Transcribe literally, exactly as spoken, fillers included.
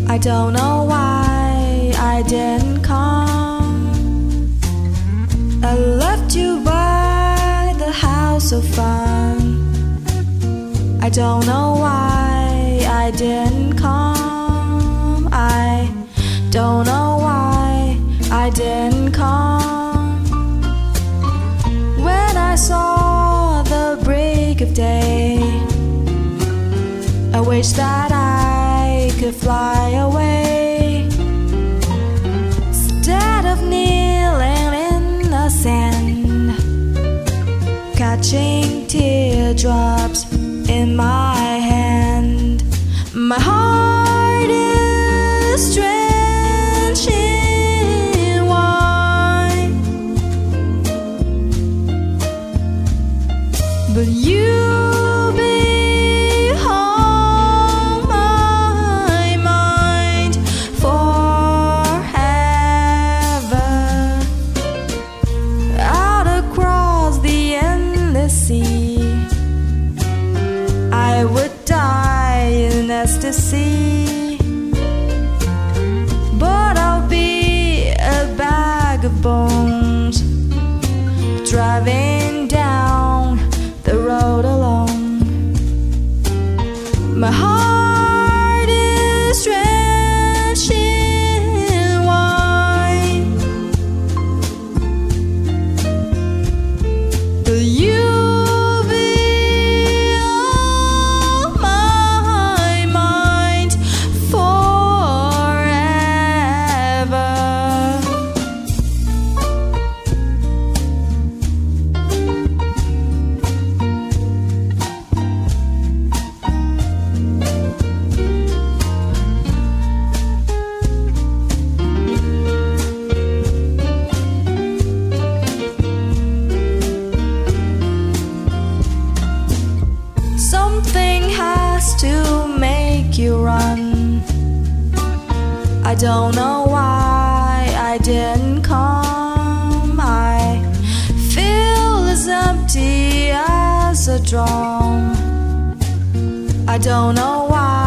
I don't know why I didn't come. I left you by the house of fun. I don't know why I didn't come. I don't know why I didn't come. When I saw the break of day, I wish that I could fly away. Instead of kneeling in the sand, catching teardrops in my hand. My heart is drenched in wine, but you'll be on my mind forever. Out across the endless sea, I would die in ecstasy, but I'll be a bag of bones, driving down the road alone. My heart is drenched in wine, but you'll be on my mind forever. Something has to make you run. I don't know why I didn't come. I feel as empty as a drum. I don't know why